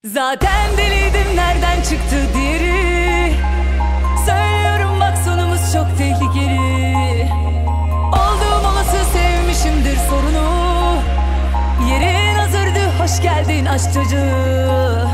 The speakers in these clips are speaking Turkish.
Zaten deliydim, nereden çıktı diğeri? Söylüyorum bak, sonumuz çok tehlikeli. Olduğum olası sevmişimdir sorunu. Yerin hazırdı, hoş geldin aşk çocuğu.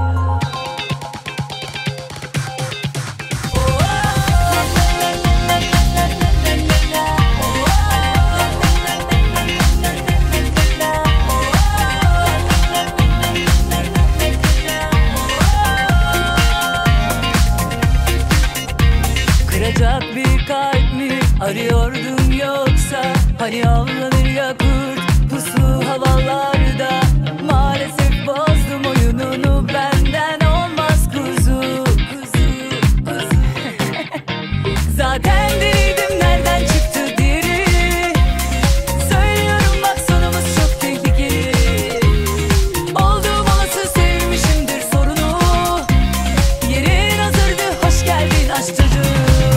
Kıracak bir kalp mi arıyordun yoksa? Hani avlanır ya kurt puslu havalarda. Maalesef bozdum oyununu, benden olmaz kuzu, kuzu, kuzu. Zaten deliydim, nereden çıktı diğeri? Söylüyorum bak, sonumuz çok tehlikeli. Olduğum olası sevmişimdir sorunu. Yerin hazırdı, hoş geldin aşk çocuğu.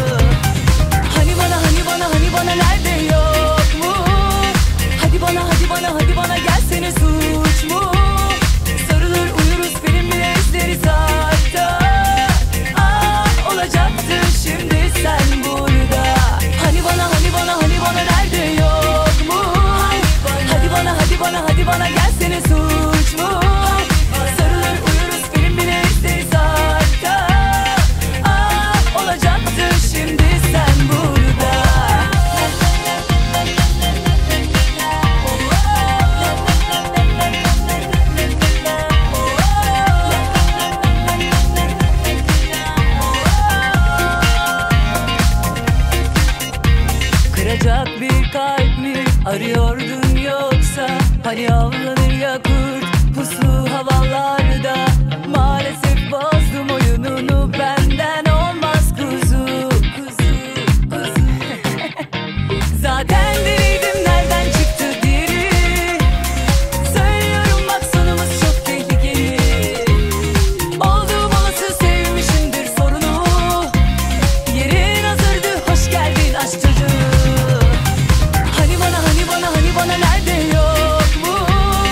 Nerede yok mu? Hadi bana gelsene, suç mu? Sarılır uyuruz, film bile izleriz hatta. Olacaktı şimdi sen burada. Hani bana nerede yok mu? Hadi bana gelsene, suç mu? Sarılır uyuruz, film bile izleriz hatta. Olacaktı şimdi sen burada. Kıracak bir kalp mi arıyordun yoksa? Hani avlanır ya kurt puslu havalarda. Maalesef bozdum oyununu, benden olmaz kuzu, kuzu, kuzu. Zaten deliydim, nereden çıktı diğeri? Söylüyorum bak, sonumuz çok tehlikeli. Olduğum olası sevmişimdir sorunu. Yerin hazırdı, hoş geldin aşk çocuğu. Hani bana nerede yok mu?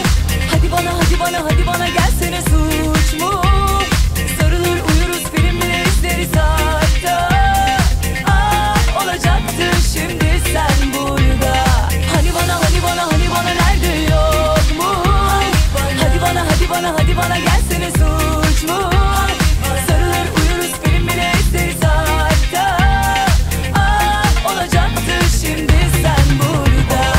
Hadi bana gelsene, suç mu? Sarılır uyuruz, film bile izleriz hatta. Olacaktı şimdi sen burada. Hani bana nerede yok mu? Hadi bana gelsene, suç mu? Sarılır uyuruz, film bile izleriz hatta. Olacaktı şimdi sen burada.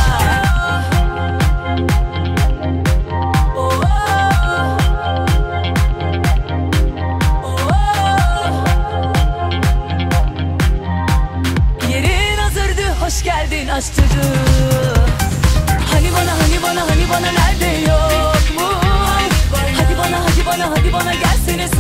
Yerin hazırdı, hoş geldin aşk çocuğu. Hani bana nerede yok mu? Hadi bana gelsene,